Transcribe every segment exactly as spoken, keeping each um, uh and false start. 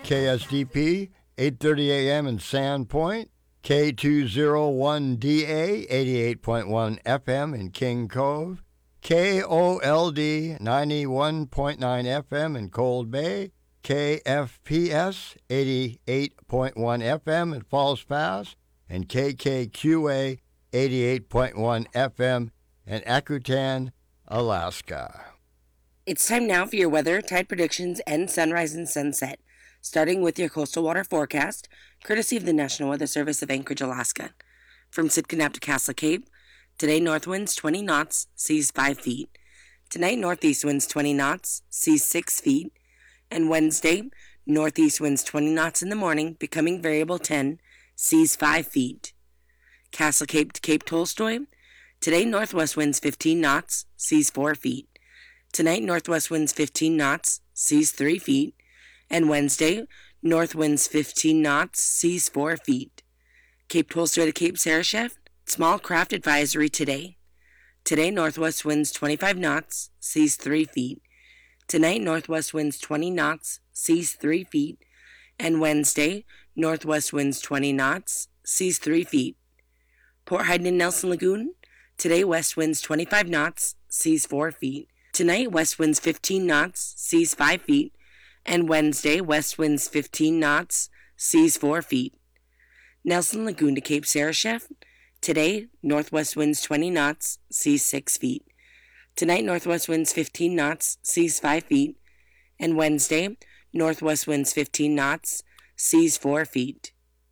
K S D P, eight thirty a.m. in Sandpoint, K two oh one D A, eighty-eight point one F M in King Cove, K O L D, ninety-one point nine F M in Cold Bay, K F P S, eighty-eight point one F M in Falls Pass, and K K Q A, eighty-eight point one F M in Akutan, Alaska. It's time now for your weather, tide predictions, and sunrise and sunset, starting with your coastal water forecast, courtesy of the National Weather Service of Anchorage, Alaska. From Sitka to Castle Cape, today north winds twenty knots, seas five feet. Tonight northeast winds twenty knots, seas six feet. And Wednesday, northeast winds twenty knots in the morning, becoming variable ten, seas five feet. Castle Cape to Cape Tolstoy, today northwest winds fifteen knots, seas four feet. Tonight northwest winds fifteen knots, seas three feet. And Wednesday, north winds fifteen knots, seas four feet. Cape Tolstoy to Cape Sarashef, small craft advisory today. Today, northwest winds twenty-five knots, seas three feet. Tonight, northwest winds twenty knots, seas three feet. And Wednesday, northwest winds twenty knots, seas three feet. Port Hayden and Nelson Lagoon, today, west winds twenty-five knots, seas four feet. Tonight, west winds fifteen knots, seas five feet. And Wednesday, west winds fifteen knots, seas four feet. Nelson Lagoon to Cape Sarashef, today, northwest winds twenty knots, seas six feet. Tonight, northwest winds fifteen knots, seas five feet. And Wednesday, northwest winds fifteen knots, seas four feet.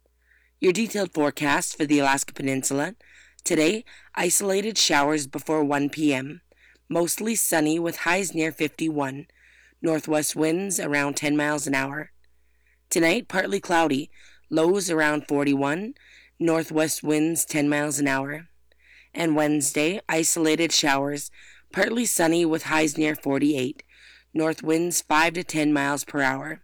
Your detailed forecast for the Alaska Peninsula, today, isolated showers before one p.m., mostly sunny with highs near fifty-one. Northwest winds around ten miles an hour. Tonight, partly cloudy, lows around forty-one, northwest winds ten miles an hour. And Wednesday, isolated showers, partly sunny with highs near forty-eight, north winds five to ten miles per hour.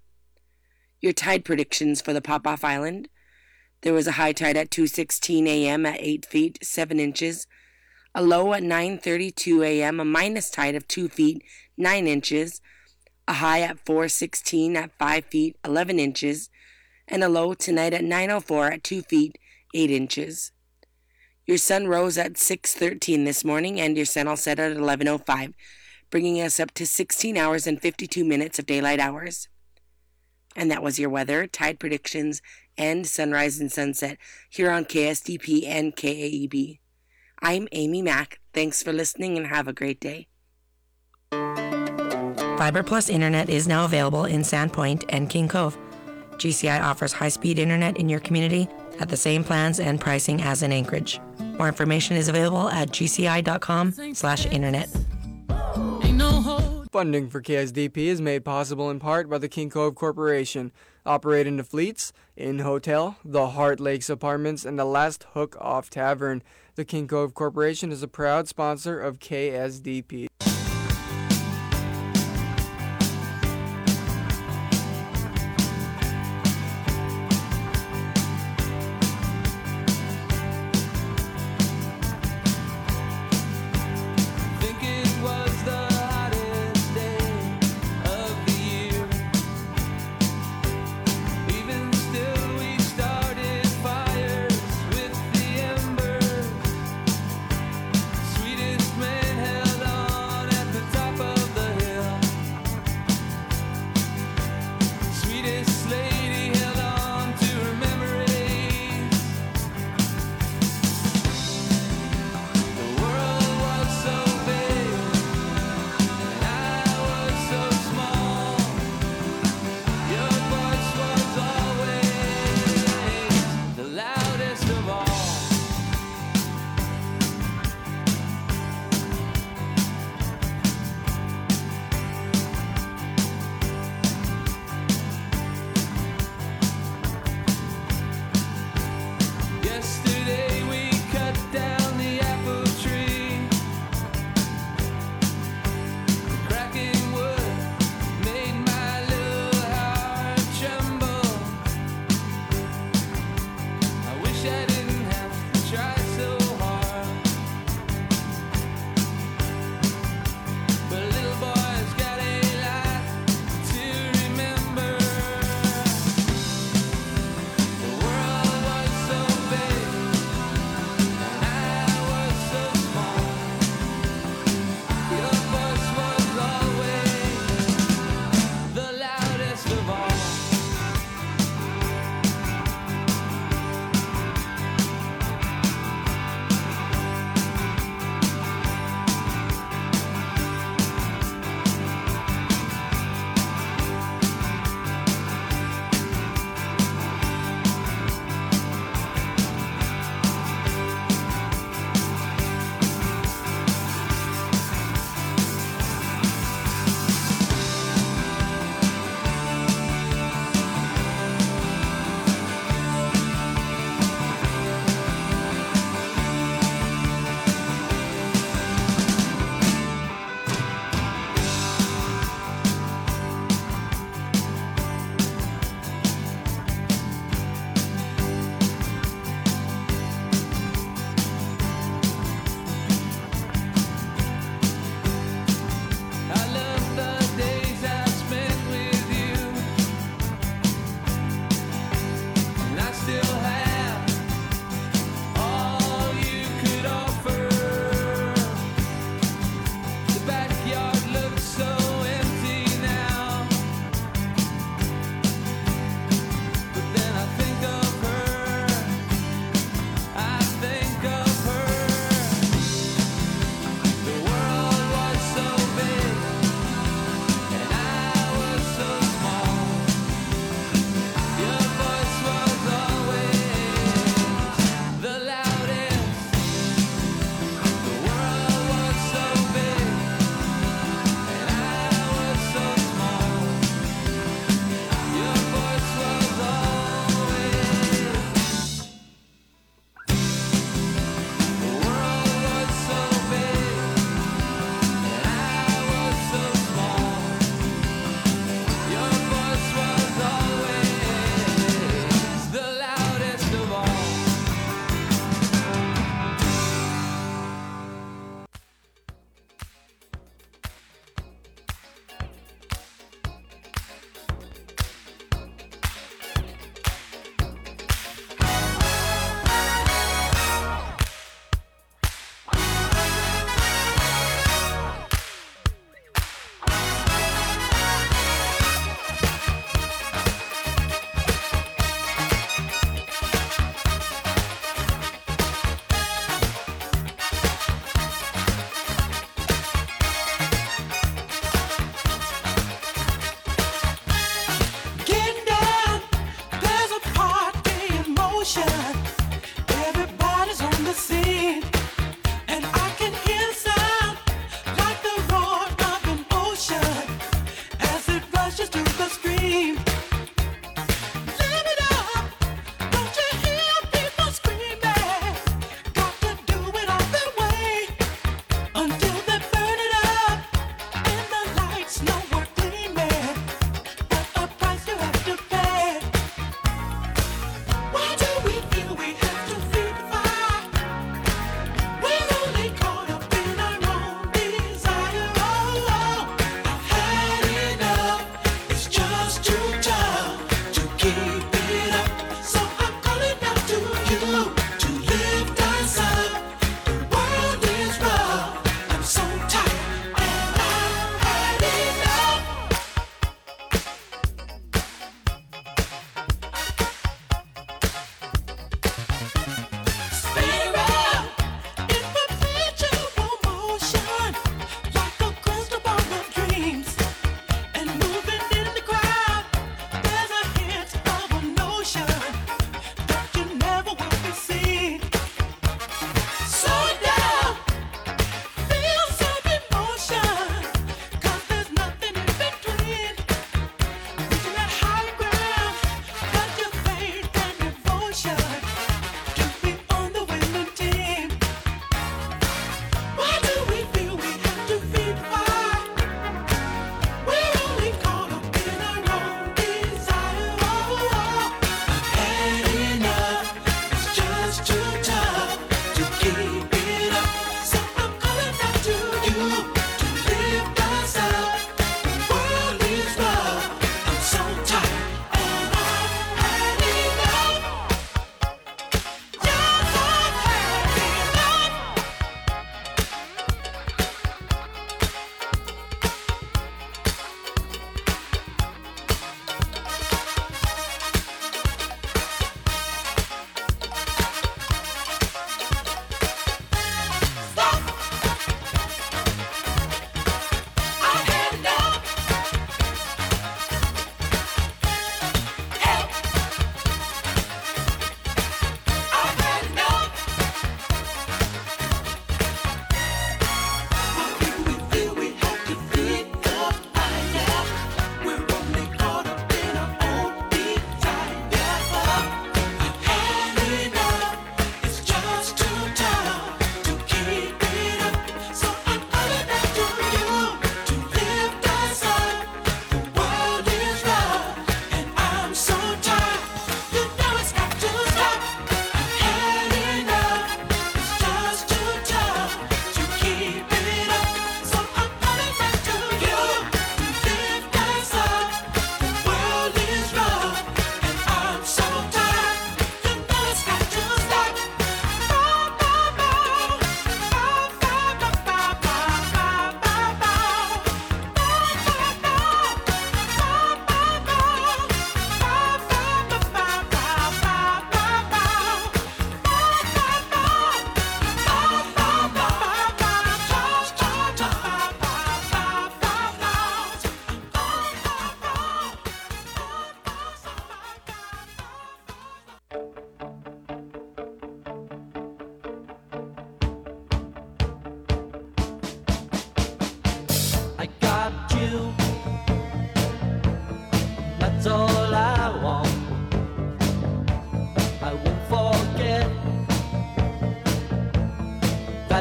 Your tide predictions for the Pop-Off Island. There was a high tide at two sixteen a.m. at eight feet, seven inches. A low at nine thirty-two a.m., a minus tide of two feet, nine inches. A high at four sixteen at five feet, eleven inches, and a low tonight at nine oh four at two feet, eight inches. Your sun rose at six thirteen this morning, and your sun will set at eleven oh five, bringing us up to sixteen hours and fifty-two minutes of daylight hours. And that was your weather, tide predictions, and sunrise and sunset here on K S D P and K A E B. I'm Amy Mack. Thanks for listening and have a great day. Fiber Plus Internet is now available in Sandpoint and King Cove. G C I offers high-speed internet in your community at the same plans and pricing as in Anchorage. More information is available at gci.com slash internet. Funding for K S D P is made possible in part by the King Cove Corporation, operating the Fleets, Inn Hotel, the Heart Lakes Apartments, and the Last Hook Off Tavern. The King Cove Corporation is a proud sponsor of K S D P. Sweetest man held on.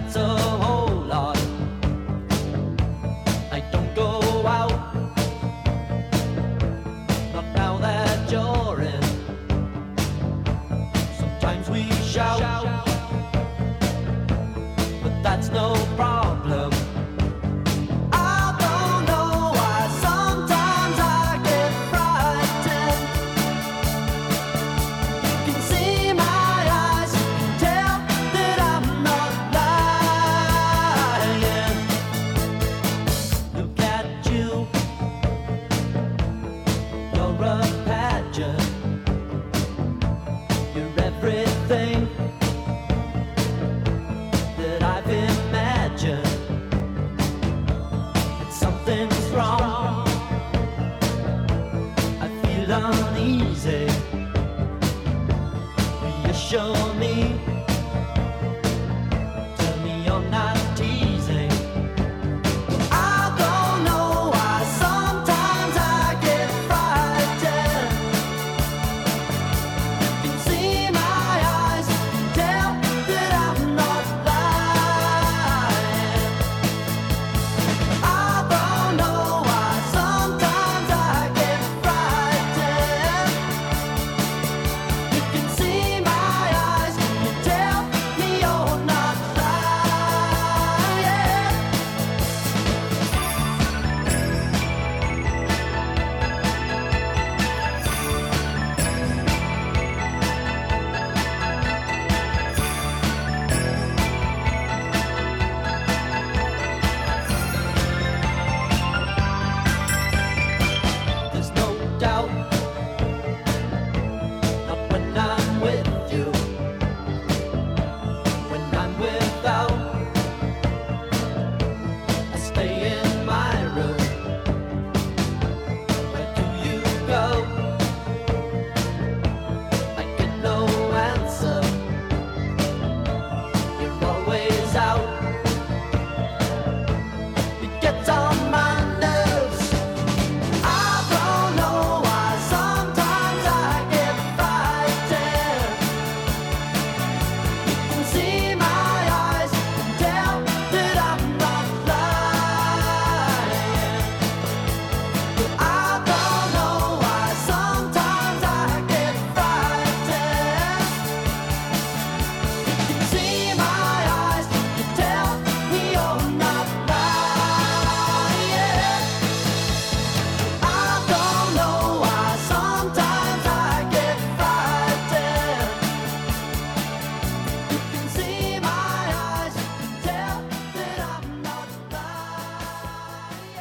that's a whole lot. I don't go out, not now that you're in. Sometimes we shout, but that's no problem. I don't know why sometimes I get frightened. You can see my eyes, you can tell that I'm not lying. Look at you, you're a pageant. You're everything that I've imagined. And something's wrong, I feel uneasy. Reassure me, tell me you're not teasing. I don't know why sometimes I get frightened. You can see my eyes, you can tell that I'm not lying. I don't know why sometimes I get frightened. You can see my eyes, you tell me you're not lying. There's no doubt, not when I'm with you. When I'm without, I stay in my room. Where do you go? I get no answer. You're always out. It gets on my nerves. I don't know why sometimes I get frightened. You can see my eyes, you can tell that I'm not lying. I don't know why sometimes I get frightened. You can see my eyes, you tell me you're not lying. I don't know why sometimes I get frightened. You can see my eyes, you can tell that I'm not lying.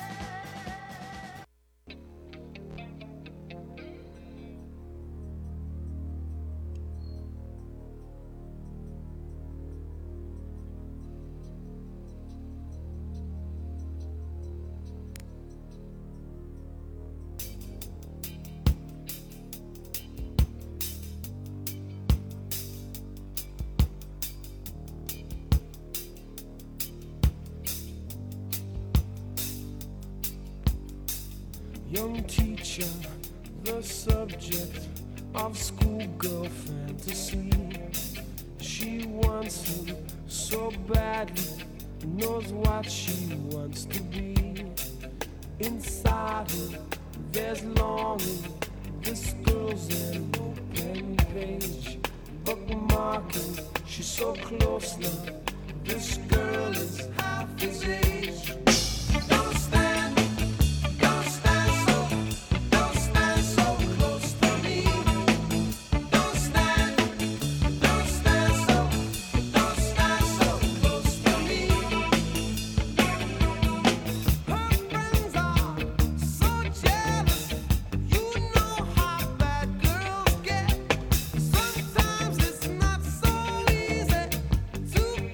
Young teacher, the subject of schoolgirl fantasy. She wants him so badly, knows what she wants to be. Inside her, there's longing. This girl's an open page, bookmarking. She's so close now. This girl is half his age. Don't stand, don't stand so, don't stand so close to me. Don't stand, don't stand so, don't stand so close to me. Her friends are so jealous, you know how bad girls get. Sometimes it's not so easy to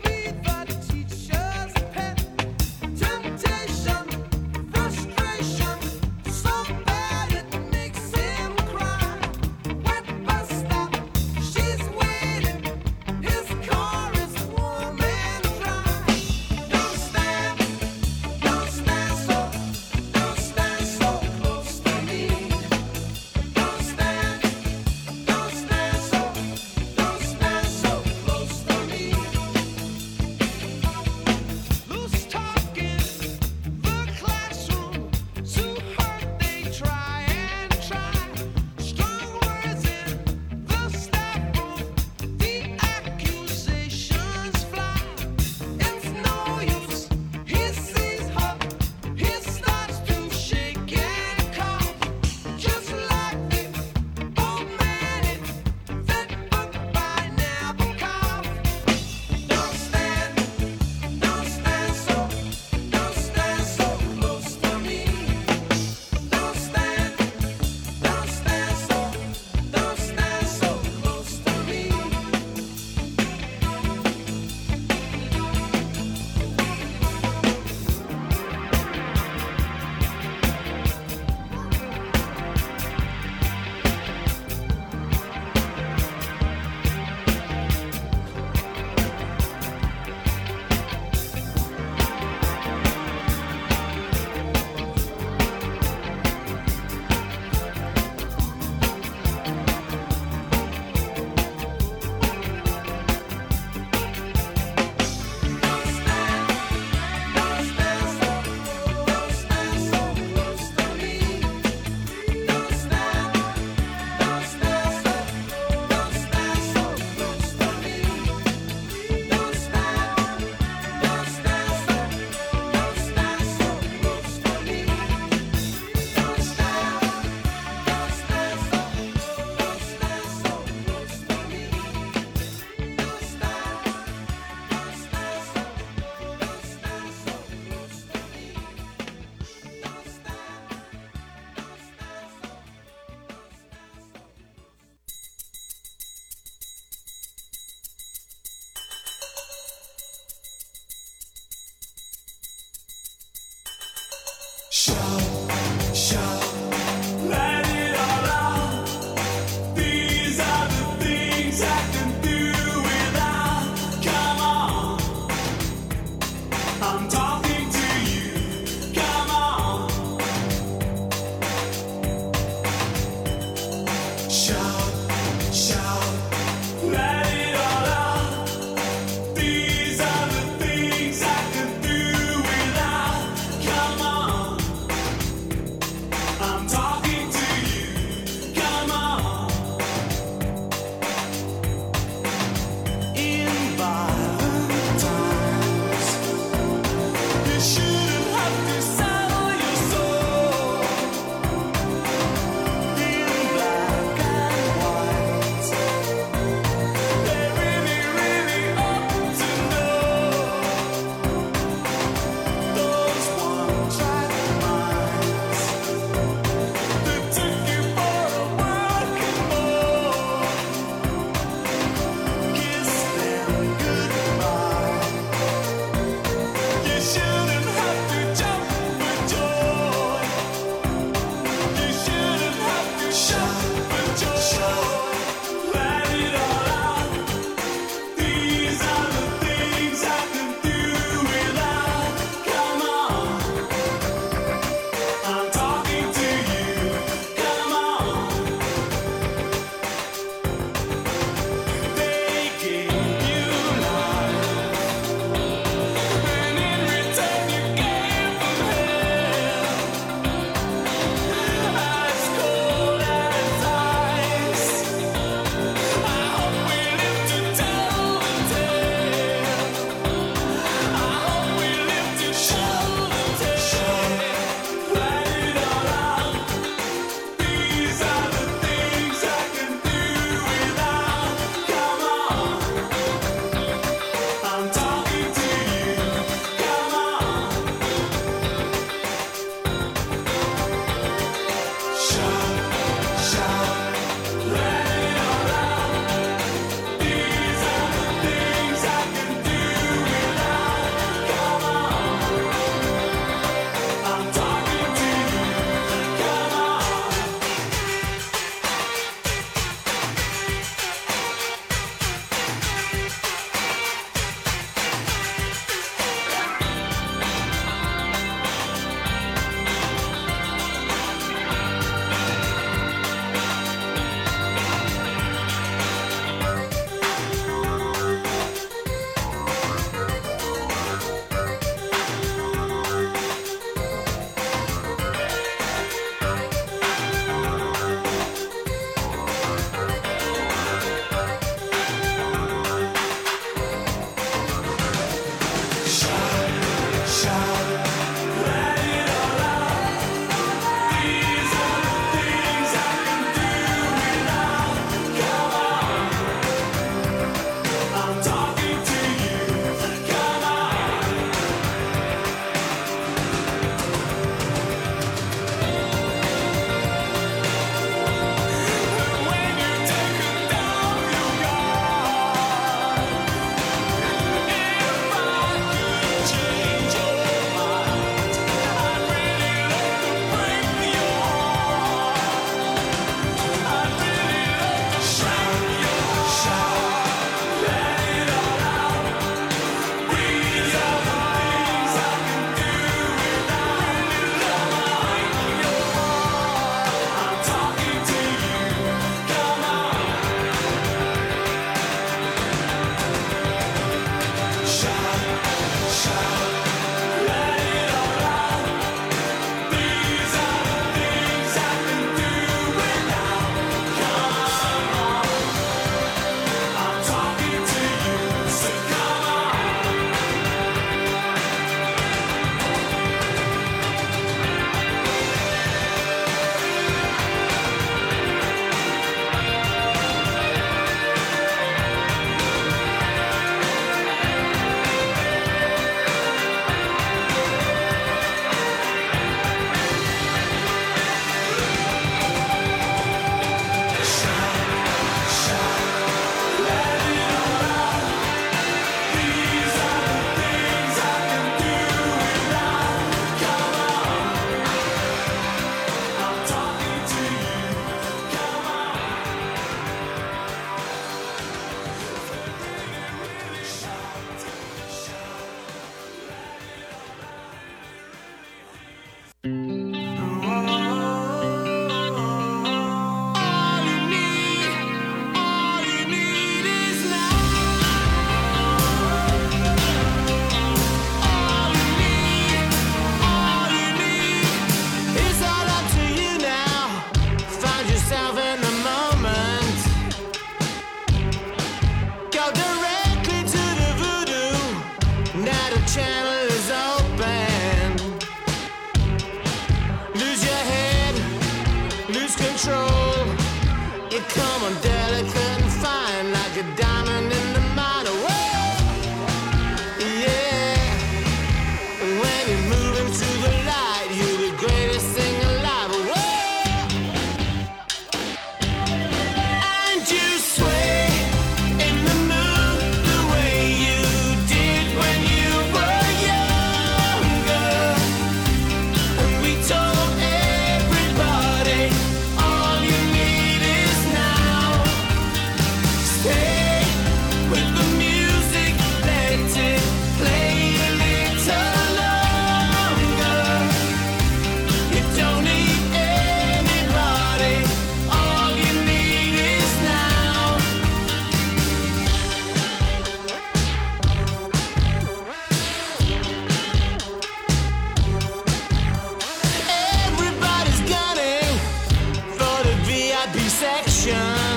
direction.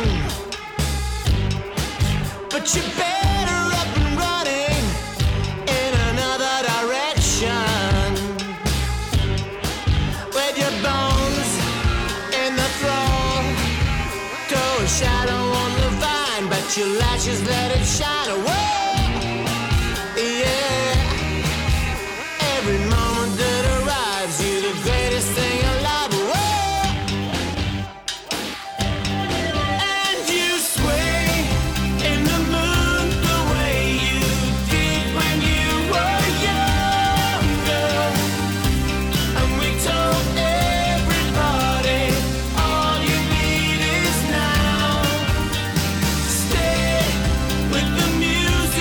But you're better up and running in another direction. With your bones in the thrall, throw a shadow on the vine, but your lashes let it shine away. Yeah, every moment that arrives, you're the greatest thing alive. Whoa. And you sway in the moon the way you did when you were younger. And we told everybody all you need is now. Stay with the music.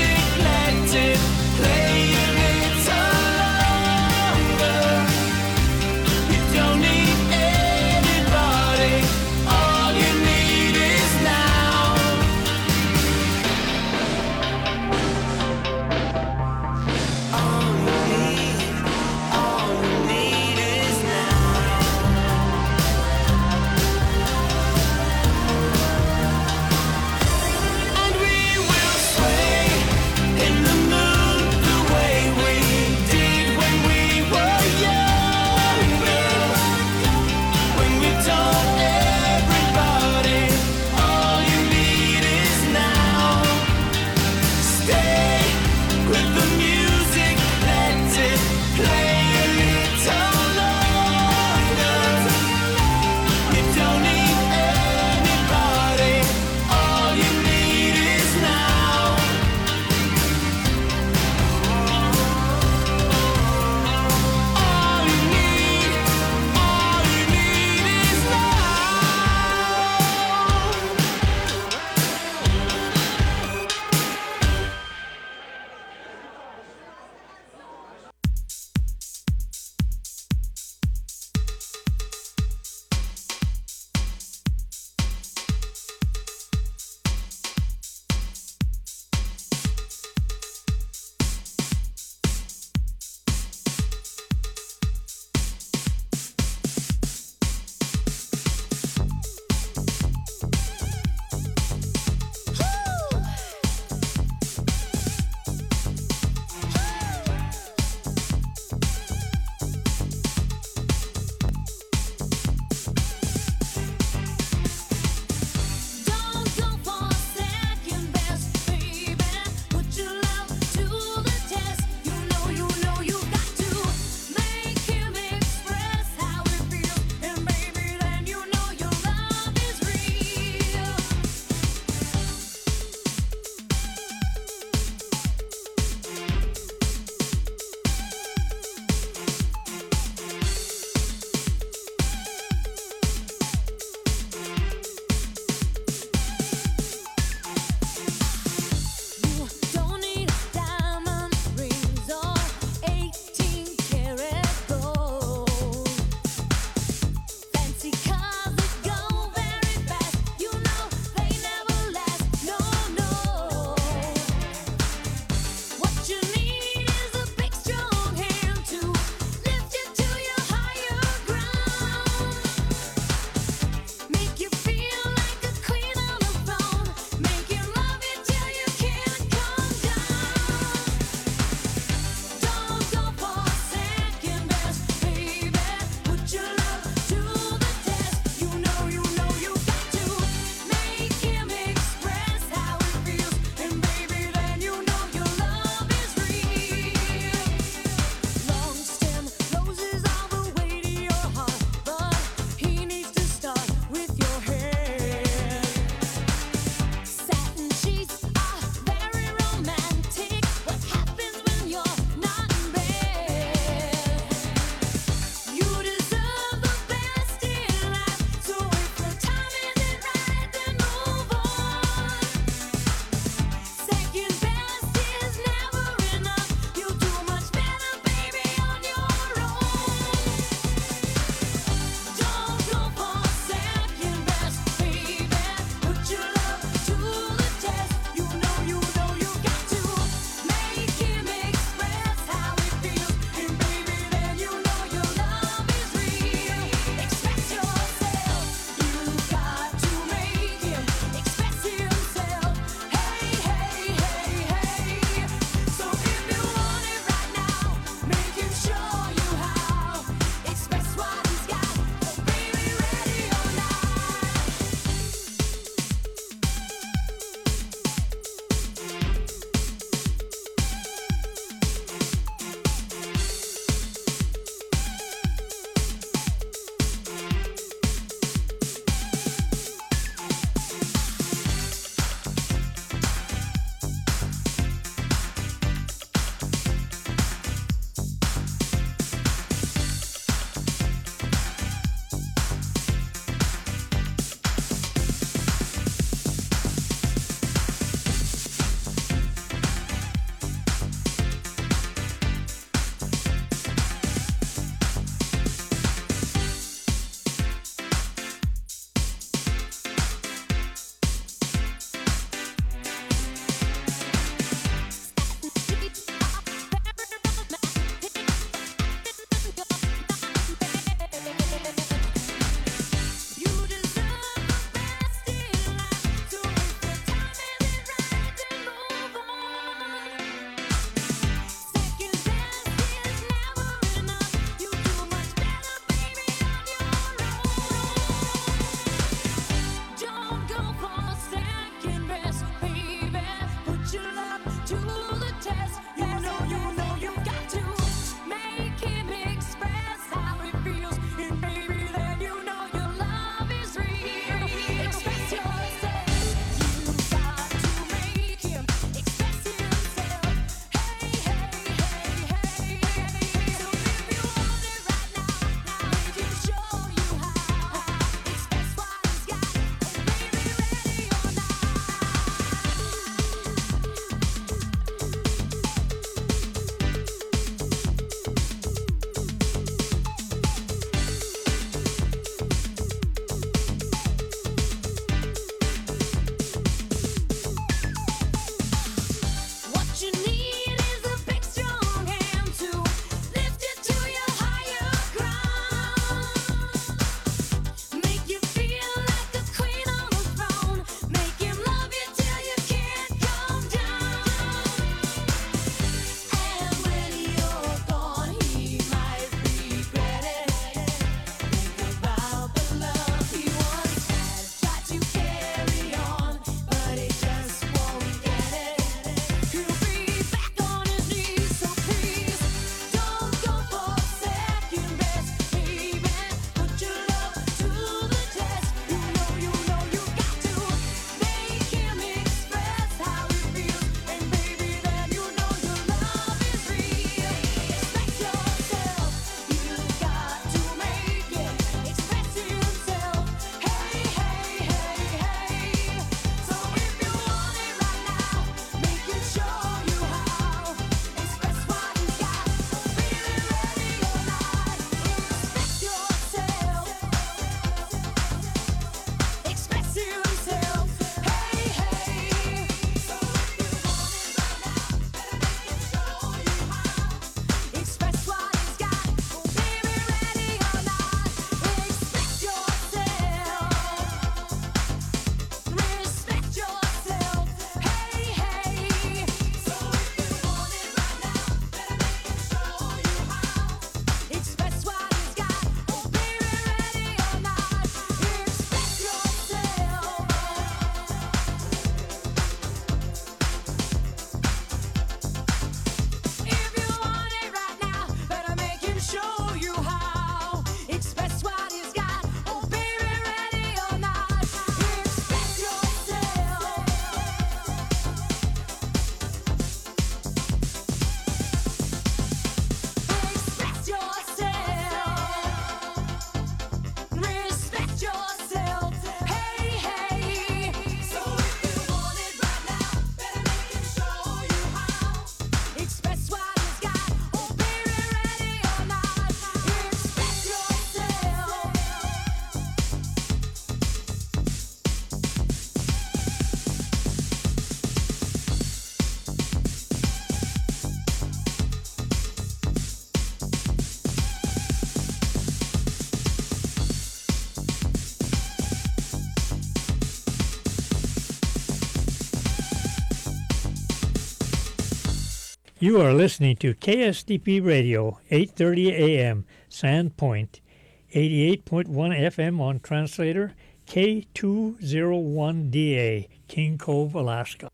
You are listening to K S D P Radio, eight thirty A M, Sandpoint, eighty-eight point one F M on translator, K two oh one D A, King Cove, Alaska.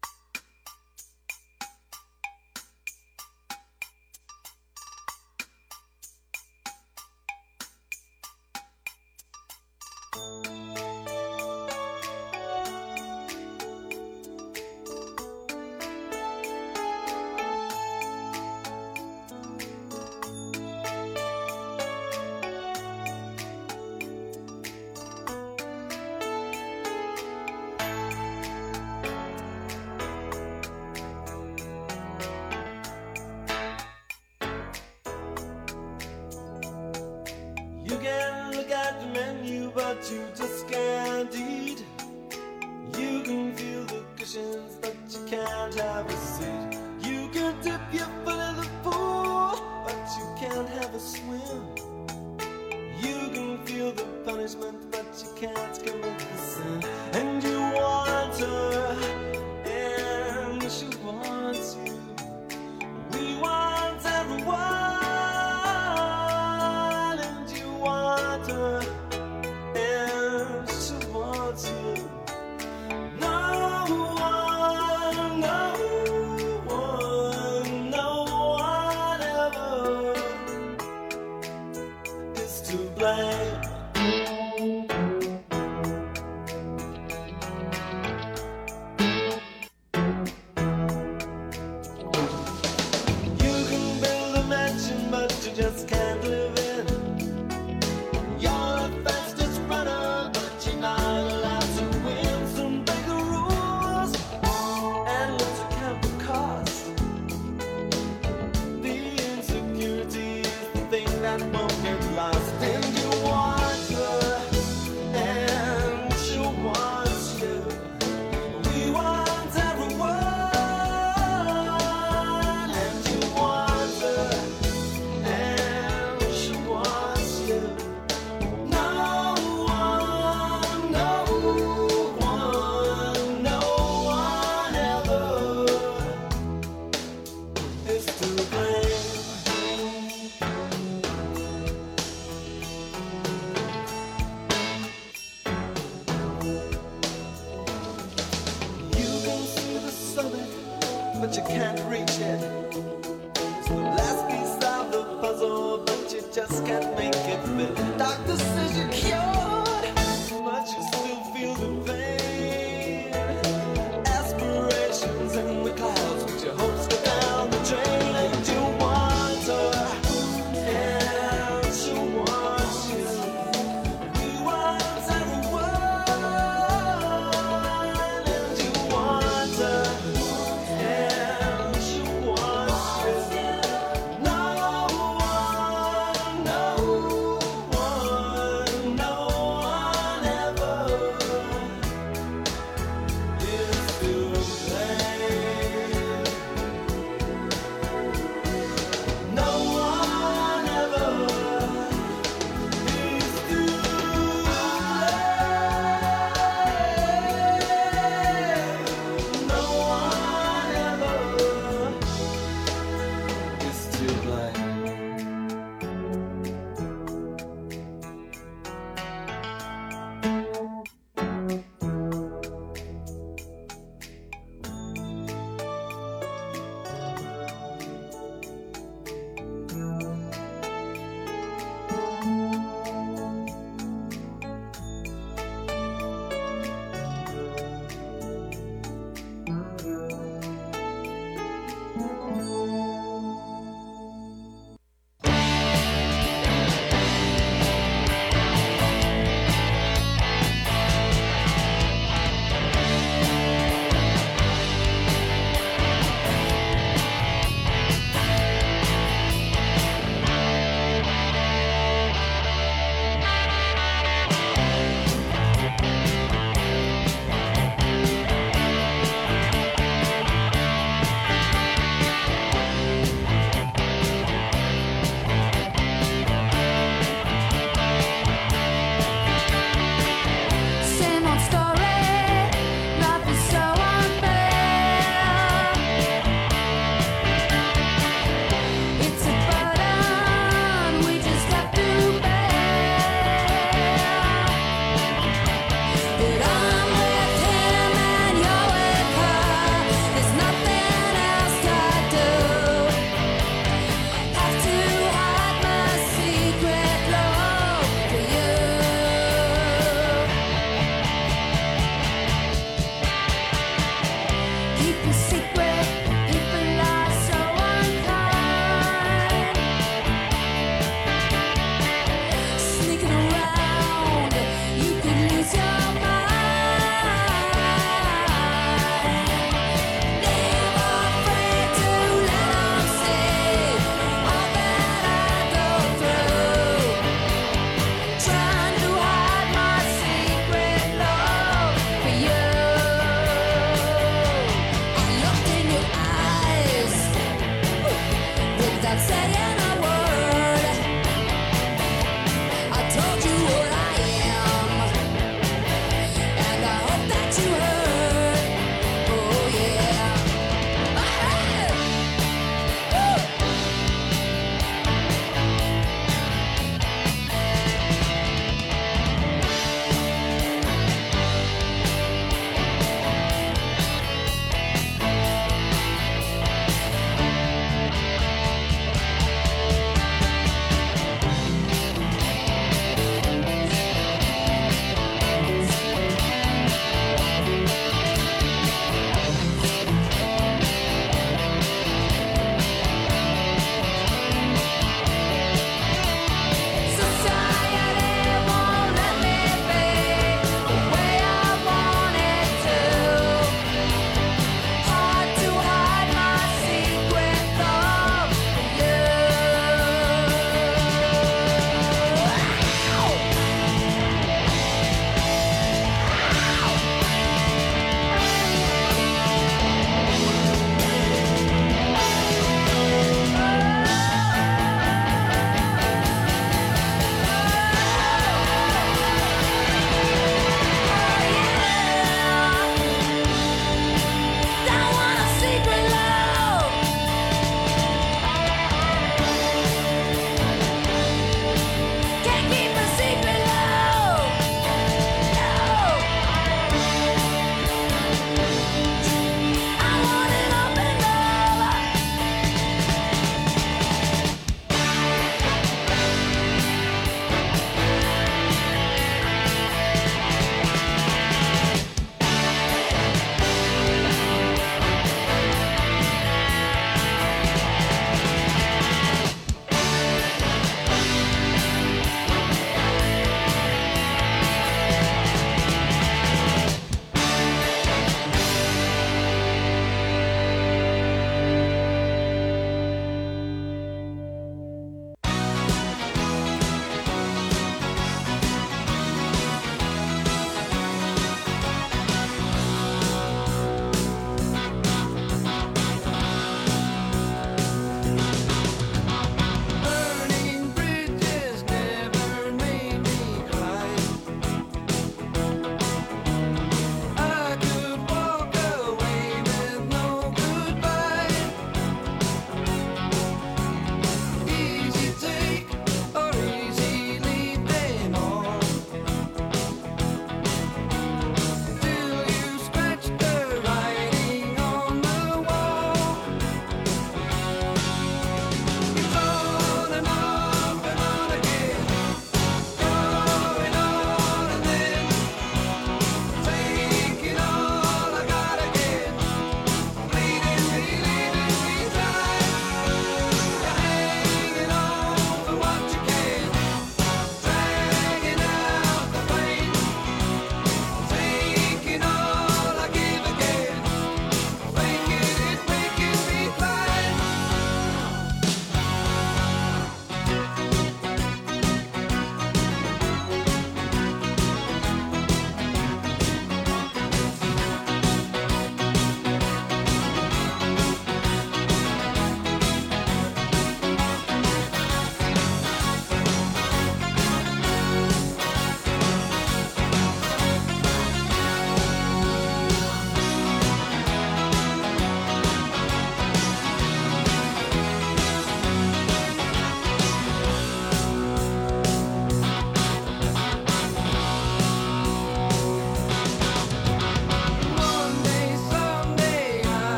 You can look at the menu, but you just can't eat. You can feel the cushions, but you can't have a seat. You can dip your foot in the pool, but you can't have a swim. You can feel the punishment, but you can't commit the sin. And you want her, and she wants you. We want everyone. And she wants you. No one, no one, no one ever is to blame. You can build a mansion, but you just can't live in. But you can't reach it. It's the last piece of the puzzle, but you just can't make it fit. Doctor says you're cured, but you still feel the pain. Aspirations in the clouds, but your hopes go down the drain. And you want her, and she wants you. We want everyone, and you want her. No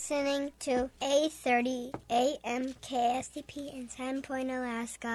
listening to eight thirty A M K S D P in Sand Point, Alaska.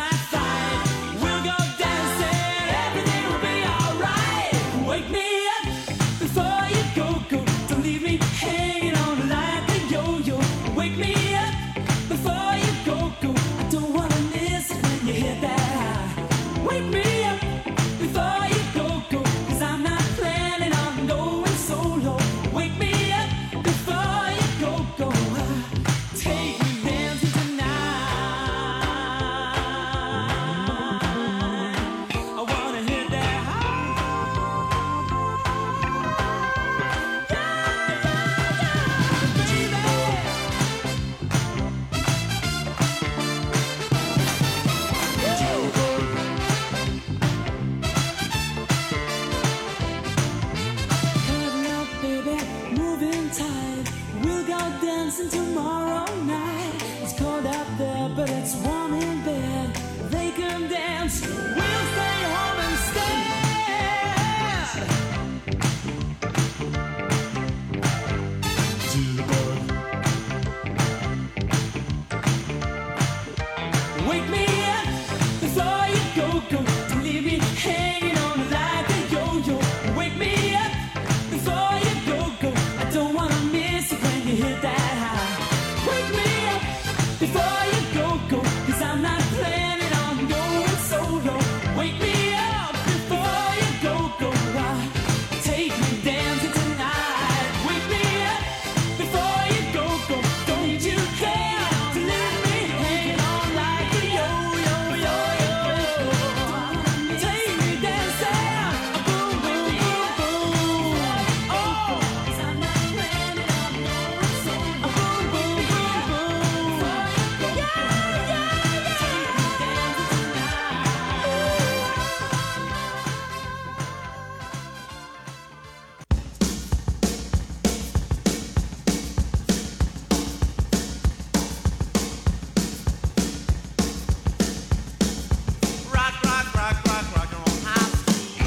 Wake me up leave me hanging on like a yo-yo. Wake me up before you go, go. I don't wanna miss it when you hit that high. Wake me up before you go, go. Cause I'm not planning on going solo. Wake me up before you go, go. Take me dancing tonight. I wanna hit that high. Cuddle up, baby, moving tight. We'll go dancing tomorrow night. It's cold out there, but it's warm in bed. They can dance, we'll stay home instead. Wake me up before you go, go. Don't leave me hanging on like a yo-yo. Wake me up before you go, go. I don't wanna miss it when you hit that high. Wake me up before you go, go. Cause I'm not planning on going solo. Wake me up before you go, go. Take me dancing tonight. Wake me up before you go, go. Don't you care to leave me hanging on like a yo-yo, yo-yo. Take me dancing, boom, boom, boom, boom. Oh, 'cause I'm not planning on going solo. Boom, boom, boom, boom. Yeah, yeah, yeah. Take me dancing Rock, rock, rock, rock, rock and roll high school.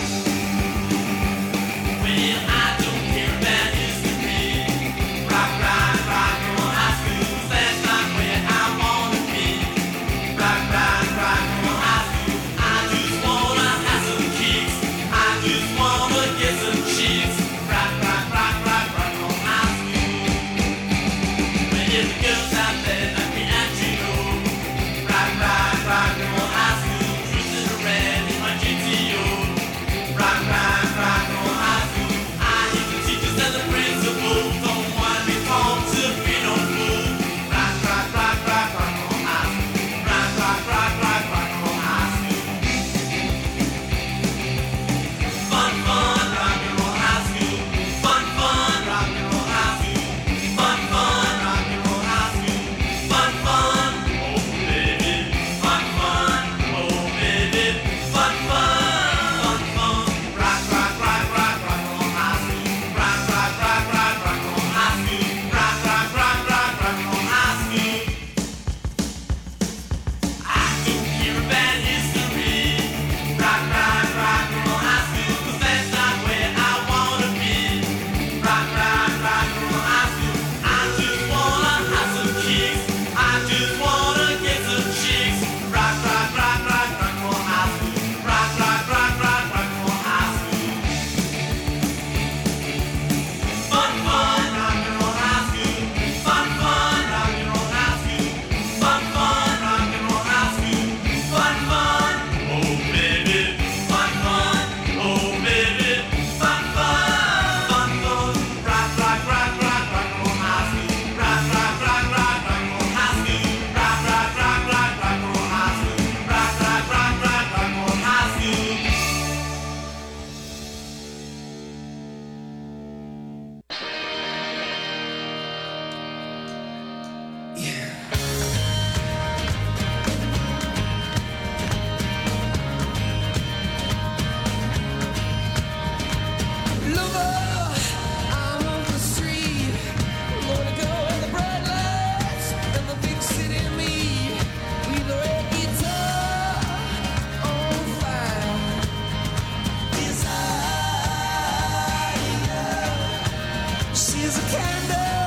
Well, I don't care about history. Rock, rock, rock and roll high school. That's not where I wanna be. Rock, rock, rock and roll high school. I just wanna have some kicks. I just wanna get some chicks. Rock, rock, rock, rock, rock and roll high school. When if the girls out there like me and you know. Rock, rock, rock and roll high school. Twisted around in my G T O. Rock, rock, rock and roll high school. I hear the teachers and the principals don't want me home to be no fool. Rock, rock, rock, rock, rock and roll high school. Rock, rock, rock, rock, rock and roll high school. Fun, fun, rock and roll high school. Fun, fun, rock and roll high school. Fun, fun, rock and roll high school. Fun, fun, oh baby. Fun, fun, oh baby. Fun, fun, fun, fun. Rock, rock, rock, rock, rock and roll high school. Rock, rock, rock, rock, rock and roll high school. Rock, rock, rock, rock, rock and roll high school. I don't care about history. Rock, rock, rock and roll high school. 'Cause that's not where I wanna be. Rock, rock, rock and roll high school. I just wanna have some kicks. I just wanna get some chicks. Rock, rock, rock, rock, rock and roll high school. Rock, rock, rock, rock, rock and roll high school. Fun, fun, rock and roll high school. Fun, fun, rock and roll high school. Fun, fun, rock and roll high school. Fun, fun, oh baby. Fun, fun, oh baby. Fun, fun, fun, fun. Rock, rock, rock, rock, rock and roll high school. Rock, rock, rock, rock, rock and roll high school. Rock, rock, rock, rock, rock and roll high school. Rock, rock, rock, rock, rock and roll high school. Lover, I'm on the street. Gonna go in the bright lights and the big city me. With a red guitar on fire. Desire, she's a candle